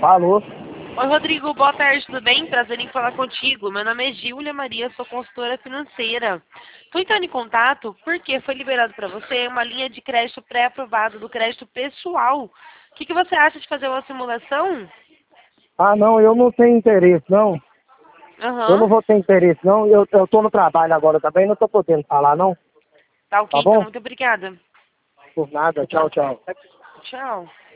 Alô? Oi, Rodrigo, boa tarde, tudo bem? Prazer em falar contigo. Meu nome é Gíulia Maria, sou consultora financeira. Estou entrando em contato porque foi liberado para você uma linha de crédito pré-aprovado do crédito pessoal. O que você acha de fazer uma simulação? Ah, não, eu não tenho interesse, não. Eu não Aham. vou ter interesse, não. Eu tô no trabalho agora também, não tô podendo falar, não. Tá ok, Tá então. bom? Muito obrigada. Por nada. Tchau, tchau. Tchau.